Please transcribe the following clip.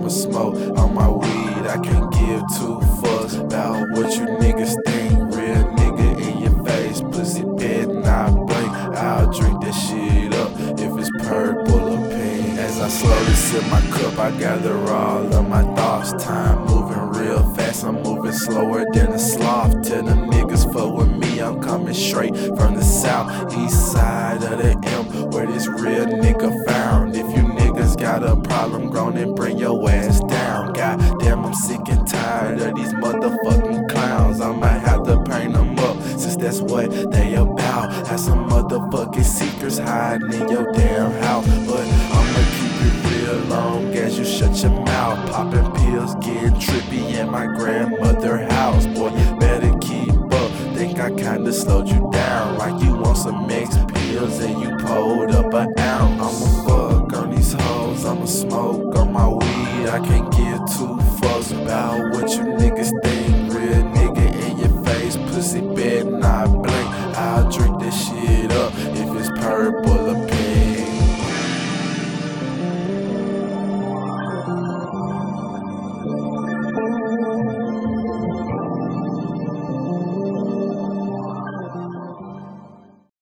I'ma smoke on my weed. I can't give two fucks about what you niggas think. Real nigga in your face, pussy better not blink. I'll drink that shit up if it's purple or pink. As I slowly sip my cup, I gather all of my thoughts. Time moving real fast, I'm moving slower than a sloth. Tell them niggas fuck with me, I'm coming straight from the south east side of the M, where this real nigga found. If you niggas got a problem, grown and bring your ass down. Goddamn, I'm sick and tired of these motherfucking clowns. I might have to paint them up, since that's what they about. Have some motherfucking secrets hiding in your damn house, but I'ma keep it real long as you shut your mouth. Popping pills, getting trippy in my grandmother house. Boy, you better keep up. Think I kinda slowed you down, like you want some X pills and you pulled up an ounce. I'ma fuck on these hoes, I'ma smoke on my weed. I can't give two fucks about what you niggas